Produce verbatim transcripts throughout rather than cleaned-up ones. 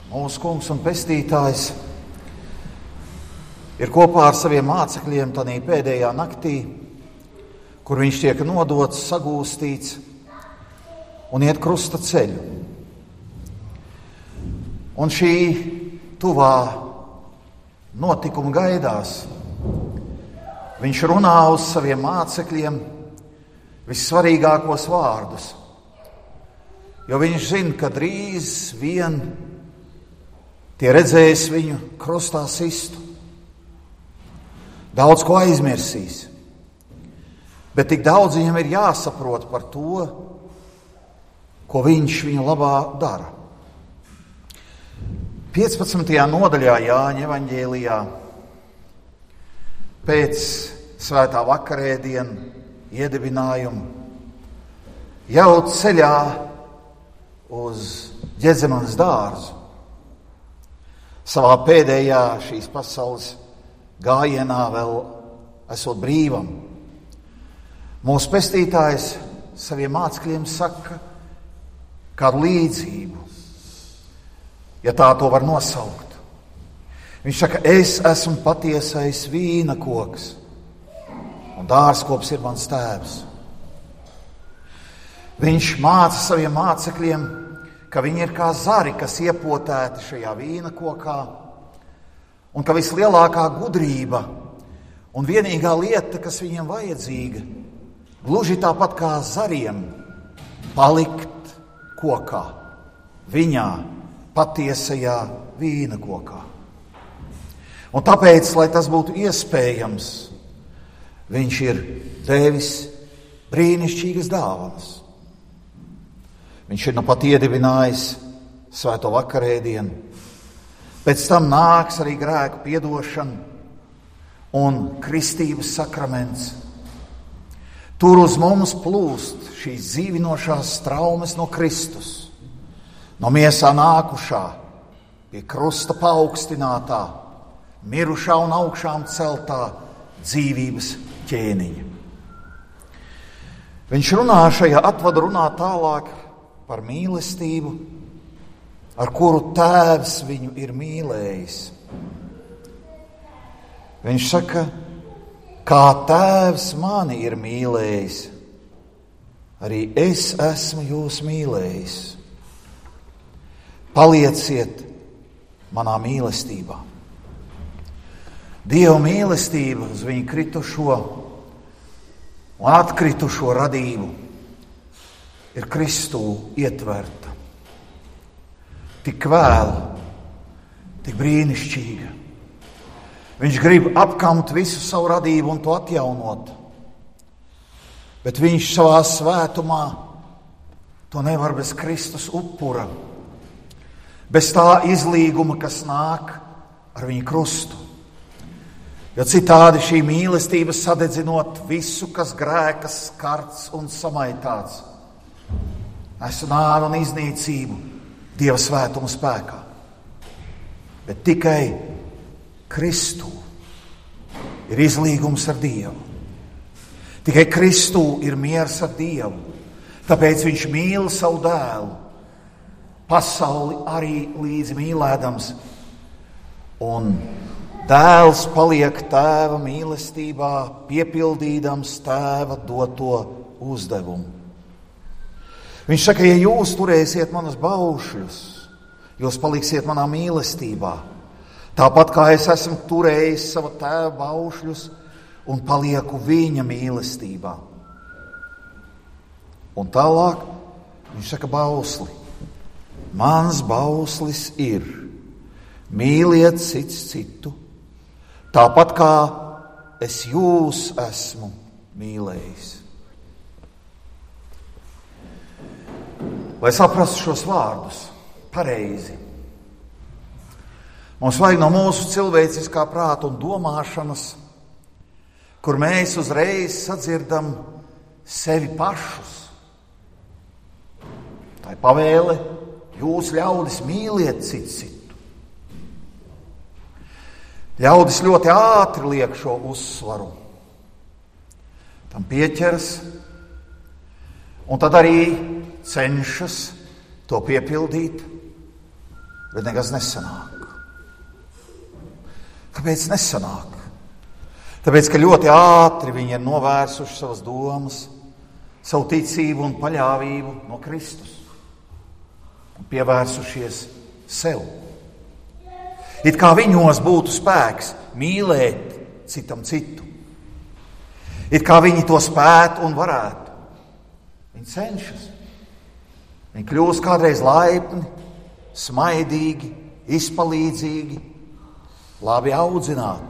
Mūsu kungs un pestītājs ir kopā ar saviem mācekļiem tanī pēdējā naktī, kur viņš tiek nodots, sagūstīts un iet krusta ceļu. Un šī tuvā notikuma gaidās viņš runā uz saviem mācekļiem vissvarīgākos vārdus, jo viņš zina, ka drīz vien tie redzēs viņu krustā sistu. Daudz ko aizmirsīs, bet tik daudz viņam ir jāsaprot par to, ko viņš viņu labā dara. piecpadsmitajā nodaļā Jāņa evaņģēlijā pēc svētā vakarēdiena iedibinājuma jau ceļā uz Ģezemanes dārzu, savā pēdējā šīs pasaules gājienā vēl esot brīvam, mūsu pestītājs saviem mācekļiem saka kādu līdzību, ja tā to var nosaukt. Viņš saka, es esmu patiesais vīna koks, un dārzkops ir mans tēvs. Viņš māca saviem mācekļiem, ka viņi ir kā zari, kas iepotēti šajā vīna kokā, un ka vislielākā gudrība un vienīgā lieta, kas viņiem vajadzīga, gluži tāpat kā zariem, palikt kokā, viņā, patiesajā vīna kokā. Un tāpēc, lai tas būtu iespējams, viņš ir devis brīnišķīgas dāvanas. Viņš ir nu pat iedibinājis svēto vakarēdienu. Pēc tam nāks arī grēku piedošana un kristības sakraments. Tur uz mums plūst šīs dzīvinošās straumes no Kristus, no miesā nākušā, pie krusta paaugstinātā, mirušā un augšām celtā dzīvības ķēniņa. Viņš runā šajā atvadu runā tālāk par mīlestību, ar kuru tēvs viņu ir mīlējis. Viņš saka, kā tēvs mani ir mīlējis, arī es esmu jūs mīlējis. Palieciet manā mīlestībā. Dieva mīlestība uz viņu kritušo un atkritušo radību ir Kristū ietverta. Tik vēla, tik brīnišķīga. Viņš grib apkamt visu savu radību un to atjaunot. Bet viņš savā svētumā to nevar bez Kristus upura, bez tā izlīguma, kas nāk ar viņu krustu. Jo citādi šī mīlestība sadedzinot visu, kas grēkas, skarts un samaitāts, nesu nāvi un iznīcību Dieva svētuma spēkā. Bet tikai Kristū ir izlīgums ar Dievu. Tikai Kristū ir miers ar Dievu. Tāpēc viņš mīl savu dēlu, pasauli arī līdzi mīlēdams. Un dēls paliek tēva mīlestībā, piepildīdams tēva doto uzdevumu. Viņš saka, ja jūs turēsiet manas baušļus, jūs paliksiet manā mīlestībā, tāpat kā es esmu turējis sava tēva baušļus un palieku viņa mīlestībā. Un tālāk viņš saka bausli. Mans bauslis ir mīliet cits citu, tāpat kā es jūs esmu mīlējis. Lai saprastu šos vārdus pareizi, mums vajag no mūsu cilvēciskā prāta un domāšanas, kur mēs uzreiz sadzirdam sevi pašus. Tā ir pavēle, jūs ļaudis mīliet citu citu. Ļaudis ļoti ātri liek šo uzsvaru. Tam pieķeras un tad arī cenšas to piepildīt, bet nekas nesanāk. Kāpēc nesanāk? Tāpēc, ka ļoti ātri viņi ir novērsuši savas domas, savu ticību un paļāvību no Kristus un pievērsušies sev. It kā viņos būtu spēks mīlēt citam citu. It kā viņi to spētu un varētu. Viņi cenšas. Viņi kļūst kādreiz laipni, smaidīgi, izpalīdzīgi, labi audzināti.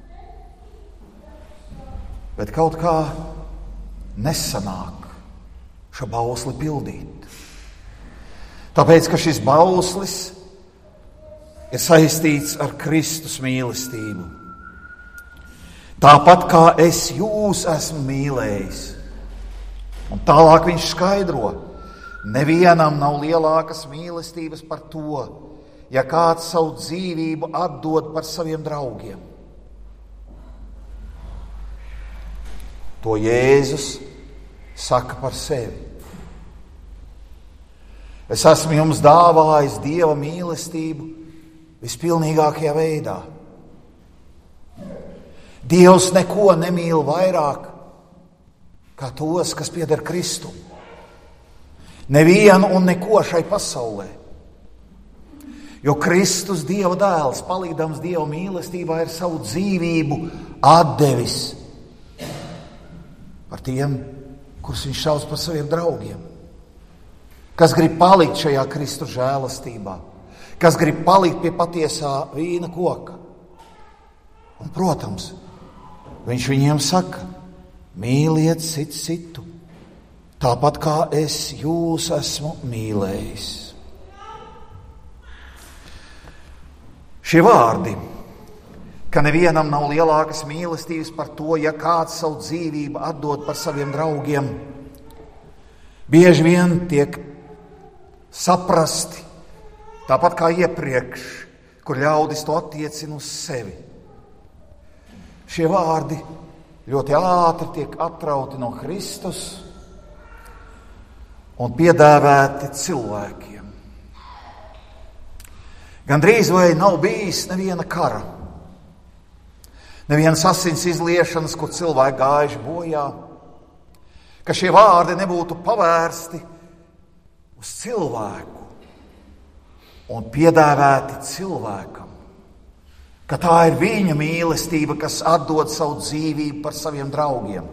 Bet kaut kā nesanāk šo bausli pildīt. Tāpēc, ka šis bauslis ir saistīts ar Kristus mīlestību. Tāpat kā es jūs esmu mīlējis. Un tālāk viņš skaidro, nevienam nav lielākas mīlestības par to, ja kāds savu dzīvību atdod par saviem draugiem. To Jēzus saka par sevi. Es esmu jums dāvājis Dieva mīlestību vispilnīgākajā veidā. Dievs neko nemīl vairāk kā tos, kas pieder Kristum. Nevienu un neko šai pasaulē. Jo Kristus, Dieva dēls, palīdams Dieva mīlestībā, ir savu dzīvību atdevis par tiem, kurus viņš sauc par saviem draugiem. Kas grib palikt šajā Kristus žēlastībā, kas grib palikt pie patiesā vīna koka. Un, protams, viņš viņiem saka, mīliet cits citu, tāpat kā es jūs esmu mīlējis. Šie vārdi, ka nevienam nav lielākas mīlestības par to, ja kāds savu dzīvību atdod par saviem draugiem, bieži vien tiek saprasti, tāpat kā iepriekš, kur ļaudis to attiecina uz sevi. Šie vārdi ļoti ātri tiek atrauti no Kristus un piedāvāti cilvēkiem. Gandrīz vai nav bijis neviena kara, nevienas asins izliešanas, kur cilvēki gājuši bojā, ka šie vārdi nebūtu pavērsti uz cilvēku un piedāvāti cilvēkam, ka tā ir viņa mīlestība, kas atdod savu dzīvību par saviem draugiem.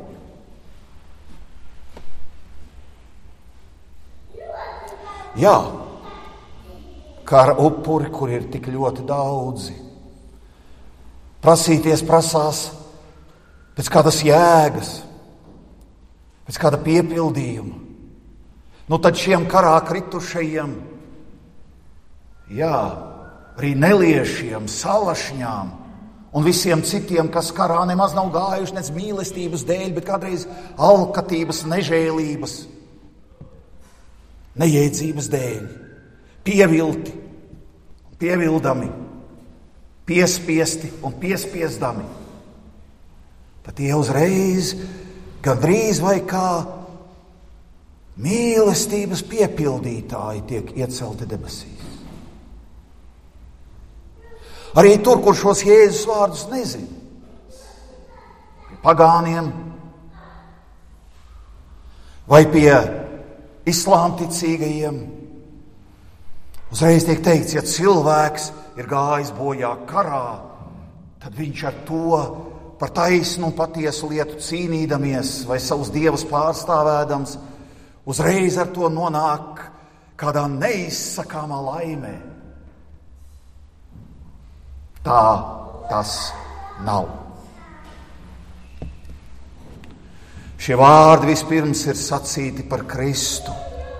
Jā, kara upuri, kur ir tik ļoti daudzi. Prasīties prasās pēc kādas jēgas, pēc kāda piepildījuma. Nu tad šiem karā kritušajiem, jā, arī neliešiem, salašņām un visiem citiem, kas karā nemaz nav gājuši nec mīlestības dēļ, bet kādreiz alkatības, nežēlības, nejēdzības dēļ, pievilti, pievildami, piespiesti un piespiesdami, tad tie uzreiz gandrīz vai kā mīlestības piepildītāji tiek iecelti debesīs. Arī tur, kur šos Jēzus vārdus nezina, pie pagāniem vai pie islāmticīgajiem, uzreiz tiek teikts, ja cilvēks ir gājis bojā karā, tad viņš ar to par taisnu un patiesu lietu cīnīdamies vai savus dievus pārstāvēdams, uzreiz ar to nonāk kādā neizsakāmā laimē. Tā tas nav. Šie vārdi vispirms ir sacīti par Kristu.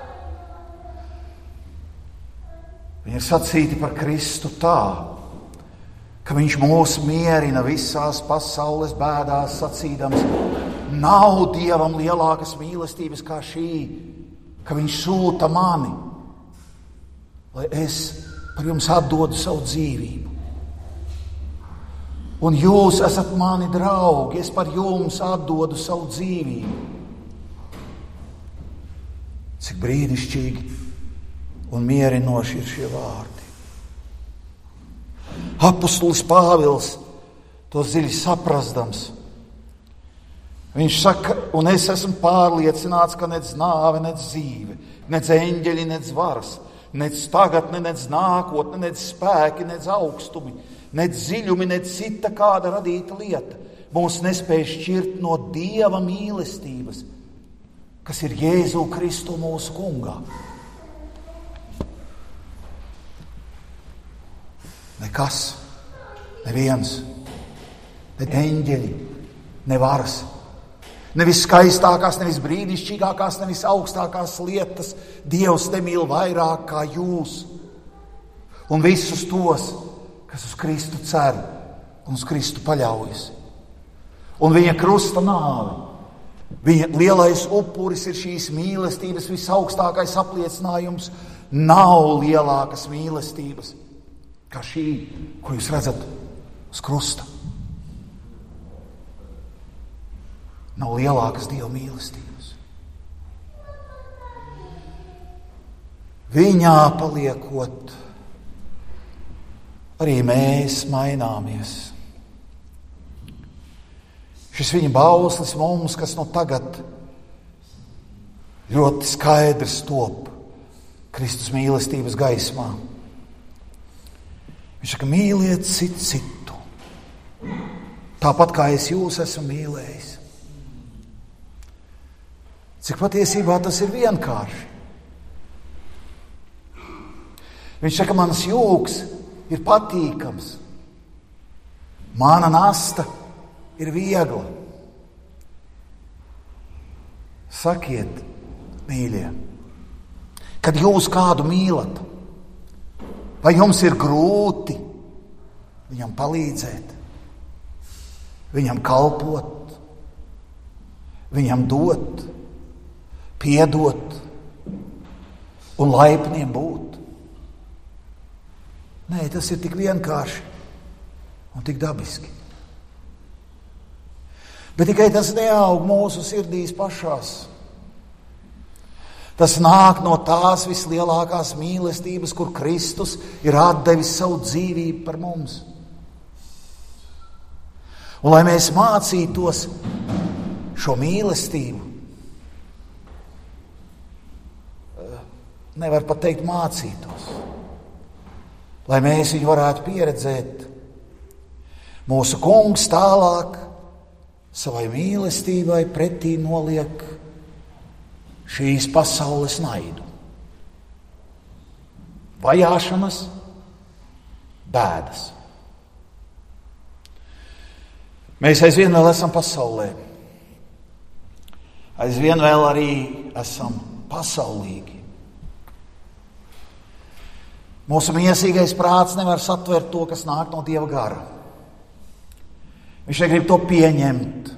Viņi ir sacīti par Kristu tā, ka viņš mūs mierina visās pasaules bēdās, sacīdams, nav Dievam lielākas mīlestības kā šī, ka viņš sūta mani, lai es par jums atdodu savu dzīvību. Un jūs esat mani draugi, es par jums atdodu savu dzīvību. Cik brīnišķīgi un mierinoši ir šie vārdi. Apostolis Pāvils to dziļi saprastams. Viņš saka, un es esmu pārliecināts, ka nec nāve, nec dzīve, nec eņģeļi, nec varas, nec tagadne, nec nākotne, nec spēki, nec augstumi, nec dziļumi, nec cita kāda radīta lieta mūs nespēj šķirt no Dieva mīlestības, kas ir Jēzu Kristu mūsu kungā. Nekas, neviens, ne eņģeļi, ne varas, nevis skaistākās, nevis brīnišķīgākās, nevis augstākās lietas Dievs nemīl vairāk kā jūs un visus tos, kas uz Kristu cer un uz Kristu paļaujas. Un viņa krusta nāve, viņa lielais upuris ir šīs mīlestības visaugstākais apliecinājums. Nav lielākas mīlestības kā šī, ko jūs redzat uz krusta. Nav lielākas Dieva mīlestības. Viņā paliekot, arī mēs maināmies. Šis viņa bauslis mums, kas no tagad ļoti skaidrs top Kristus mīlestības gaismā. Viņš saka, mīliet citu citu, tāpat kā es jūs esmu mīlējis. Cik patiesībā tas ir vienkārši. Viņš saka, mans jūgs ir patīkams, mana nasta ir viegla. Sakiet, mīļie, kad jūs kādu mīlat, vai jums ir grūti viņam palīdzēt, viņam kalpot, viņam dot, piedot un laipniem būt? Nē, tas ir tik vienkārši un tik dabiski. Bet tikai tas neaug mūsu sirdīs pašās. Tas nāk no tās vislielākās mīlestības, kur Kristus ir atdevis savu dzīvību par mums. Un lai mēs mācītos šo mīlestību, nevar pat teikt mācītos, lai mēs viņu varētu pieredzēt, mūsu kungs tālāk savai mīlestībai pretī noliek šīs pasaules naidu, vajāšanas, bēdas. Mēs aizvien vēl esam pasaulē, aizvien vēl arī esam pasaulīgi. Mūsu miesīgais prāts nevar satvert to, kas nāk no Dieva gara. Viņš negrib to pieņemt.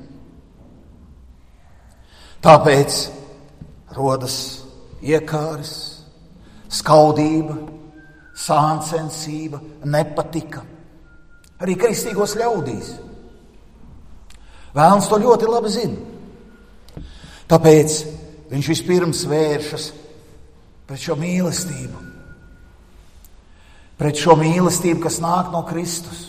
Tāpēc rodas iekāres, skaudība, sāncensība, nepatika. Arī kristīgos ļaudīs. Vēlns to ļoti labi zina. Tāpēc viņš vispirms vēršas pret šo mīlestību. Pret šo mīlestību, kas nāk no Kristus.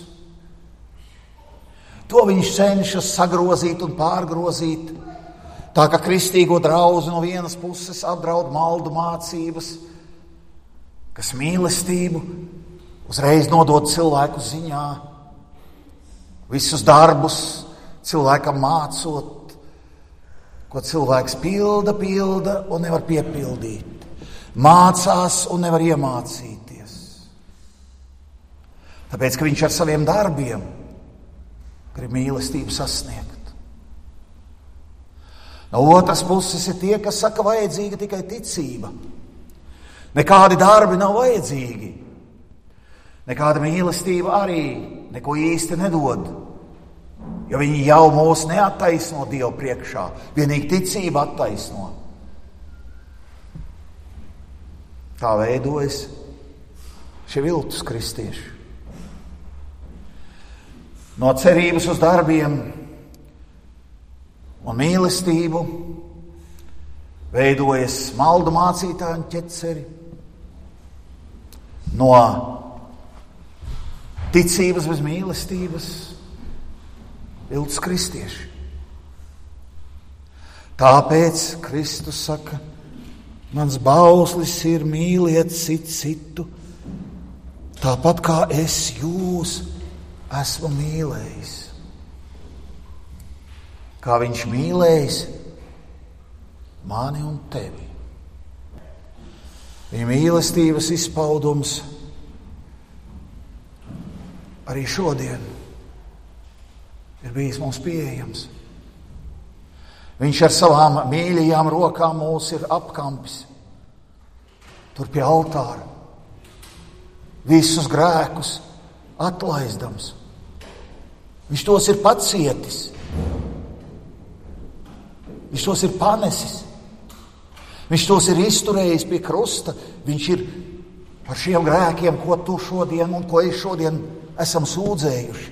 To viņš cenšas sagrozīt un pārgrozīt, tā ka kristīgo draugu no vienas puses apdraud maldu mācības, kas mīlestību uzreiz nodod cilvēku ziņā, visus darbus cilvēkam mācot, ko cilvēks pilda, pilda un nevar piepildīt, mācās un nevar iemācīties. Tāpēc, ka viņš ar saviem darbiem grib mīlestību sasniegt. No otras puses ir tie, kas saka, vajadzīga tikai ticība. Nekādi darbi nav vajadzīgi. Nekāda mīlestība arī neko īsti nedod. Jo viņi jau mūs neattaisno Dievu priekšā. Vienīgi ticība attaisno. Tā veidojas šie viltus kristieši. No cerības uz darbiem un mīlestību veidojas maldu mācītāju ķeceri. No Ticības bez mīlestības viltus kristieši. Tāpēc Kristus saka, mans bauslis ir mīliet citu citu, tāpat kā es jūs esmu mīlējis. Kā viņš mīlējis mani un tevi. Viņa mīlestības izpaudums arī šodien ir bijis mums pieejams. Viņš ar savām mīļajām rokām mūs ir apkampis tur pie altāra, visus grēkus atlaizdams. Viņš tos ir pacietis, viņš tos ir panesis, viņš tos ir izturējis pie krusta, viņš ir par šiem grēkiem, ko tu šodien un ko es šodien esam sūdzējuši.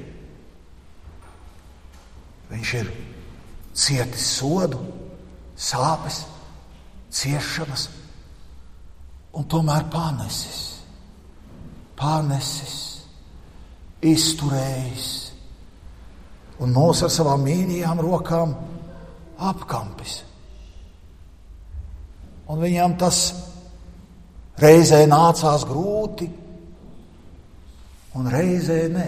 Viņš ir cietis sodu, sāpes, ciešanas un tomēr panesis, panesis, izturējis un mūs ar savām mīļajām rokām apkampis. Un viņam tas reizē nācās grūti un reizē nē.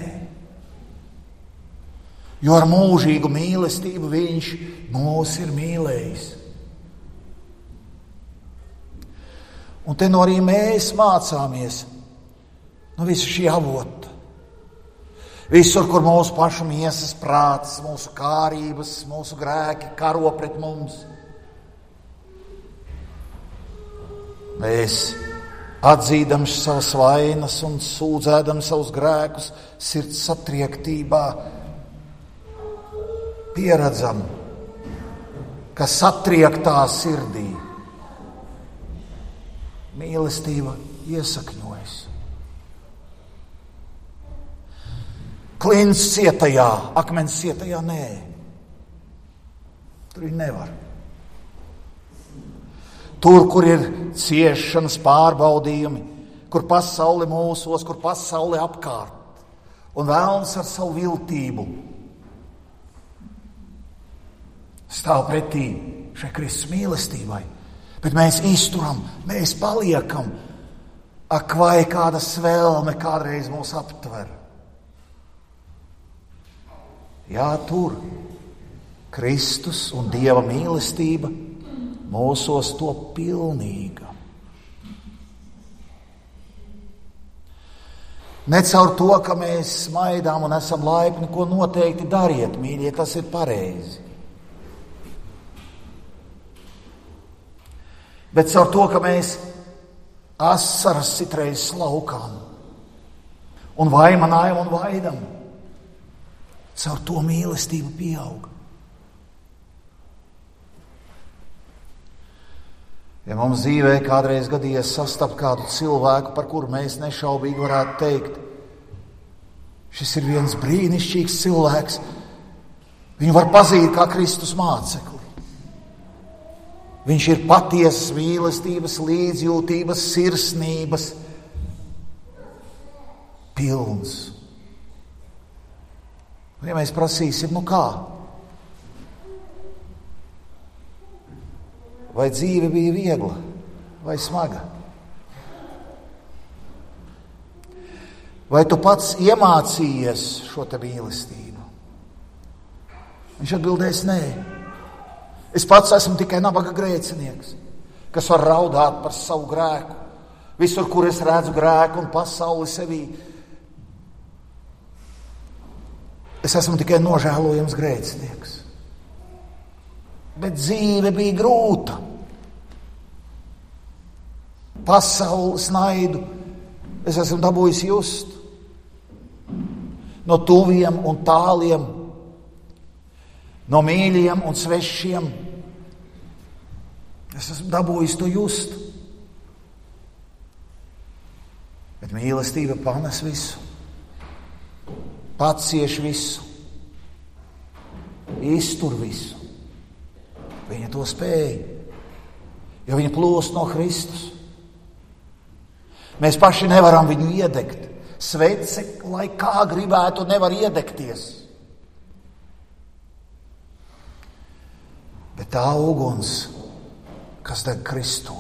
Jo ar mūžīgu mīlestību viņš mūs ir mīlējis. Un te no arī mēs mācāmies no visu šī avota. Visur, kur mūsu pašu miesas prāts, mūsu kārības, mūsu grēki karo pret mums. Mēs atzīdam savas vainas un sūdzēdam savus grēkus sirds satriektībā, pieredzam, ka satriektā sirdī mīlestība iesakņojas. Klints cietajā, akmens cietajā nē. Tur viņi nevar. Tur, kur ir ciešanas pārbaudījumi, kur pasaule mūsos, kur pasaule apkārt, un vēlns ar savu viltību stāv pretī šai Kristus mīlestībai. Bet mēs izturam, mēs paliekam, ak vai kāda svelme kādreiz mūs aptver. Jā, tur Kristus un Dieva mīlestība mūsos to pilnīga. Ne caur to, ka mēs smaidām un esam laipni, ko noteikti dariet, mīļie, tas ir pareizi. Bet caur to, ka mēs asaras citreiz slaukām un vaimanājam un vaidam, caur to mīlestība pieauga. Ja mums dzīvē kādreiz gadījies sastapt kādu cilvēku, par kuru mēs nešaubīgi varētu teikt, šis ir viens brīnišķīgs cilvēks, viņu var pazīt kā Kristus mācekli. Viņš ir patiesas mīlestības, līdzjūtības, sirsnības pilns. Un ja mēs prasīsim, nu kā? Vai dzīve bija viegla vai smaga? Vai tu pats iemācījies šo te mīlestību? Viņš atbildēs nē. Es pats esmu tikai nabaga grēcinieks, kas var raudāt par savu grēku. Visur, kur es redzu grēku un pasauli sevī, es esmu tikai nožēlojams grēcinieks. Bet dzīve bija grūta. Pasaules naidu es esmu dabūjis just. No tuviem un tāliem, no mīļiem un svešiem. Es esmu dabūjis to just. Bet mīlestība panes visu. Pacieš visu. Iztur visu. Viņa to spēja, jo viņa plūst no Kristus. Mēs paši nevaram viņu iedegt svece, lai kā gribētu, nevar iedegties. Bet tā uguns, kas deg Kristū,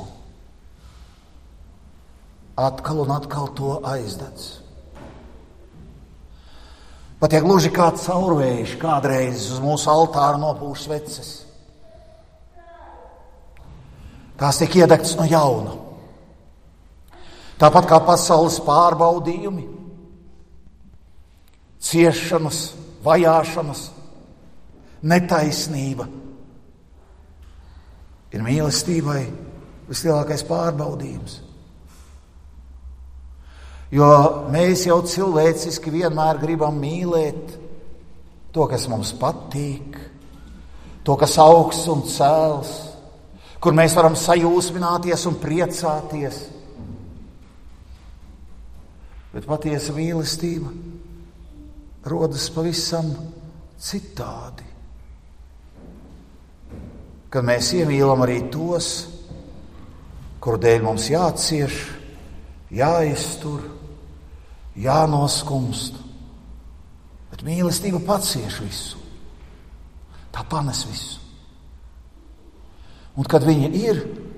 atkal un atkal to aizdedz. Pat ja gluži kā caurvējš kādreiz uz mūsu altāra nopūš sveces, tās tiek iedegtas no jauna. Tāpat kā pasaules pārbaudījumi, ciešanas, vajāšanas, netaisnība ir mīlestībai vislielākais pārbaudījums. Jo mēs jau cilvēciski vienmēr gribam mīlēt to, kas mums patīk, to, kas augsts un cēls, kur mēs varam sajūsmināties un priecāties. Bet patiesa mīlestība rodas pavisam citādi. Kad mēs iemīlam arī tos, kuru dēļ mums jācieš, jāiztur, jānoskumst. Bet mīlestība pacieš visu. Tā panes visu. Un kad viņa ir,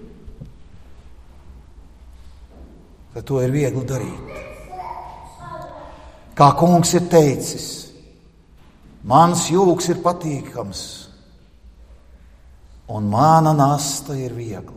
tad to ir viegli darīt. Kā kungs ir teicis, mans jūgs ir patīkams un mana nasta ir viegla.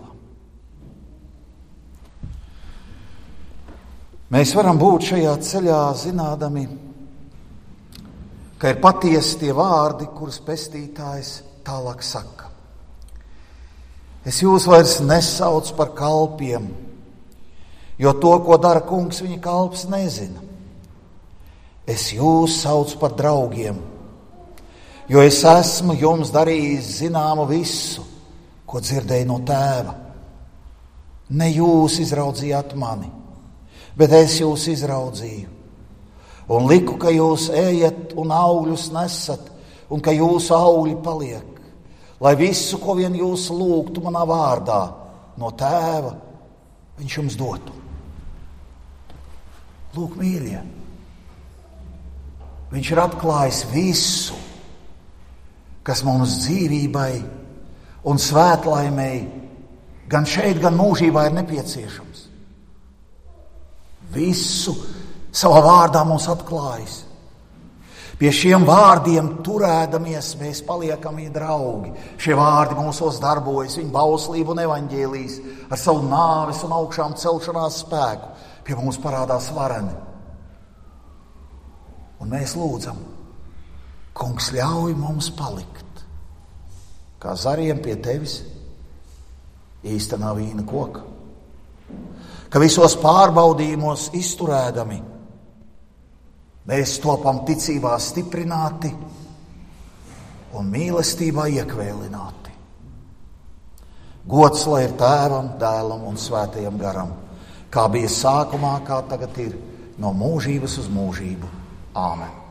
Mēs varam būt šajā ceļā zinādami, ka ir patiesi tie vārdi, kurus pestītājs tālāk saka. Es jūs vairs nesaucu par kalpiem, jo to, ko dara kungs, viņa kalps nezina. Es jūs saucu par draugiem, jo es esmu jums darījis zināmu visu, ko dzirdēju no tēva. Ne jūs izraudzījāt mani, bet es jūs izraudzīju un liku, ka jūs ejat un augļus nesat un ka jūsu augļi paliek, lai visu, ko vien jūs lūgtu manā vārdā no tēva, viņš jums dotu. Lūk, mīļie, viņš ir atklājis visu, kas mums dzīvībai un svētlaimei gan šeit, gan mūžībā ir nepieciešams. Visu savā vārdā mums atklājis. Pie šiem vārdiem turēdamies, mēs paliekam viņa draugi. Šie vārdi mūsos darbojas, viņa bauslība un evaņģēlijas ar savu nāves un augšām celšanās spēku. Pie mums parādās vareni. Un mēs lūdzam, kungs, ļauj mums palikt kā zariem pie tevis īstenā vīna koka. Ka visos pārbaudījumos izturēdami mēs topam ticībā stiprināti un mīlestībā iekvēlināti. Gods lai ir Tēvam, Dēlam un Svētajam garam, kā bija sākumā, kā tagad ir, no mūžības uz mūžību. Āmen.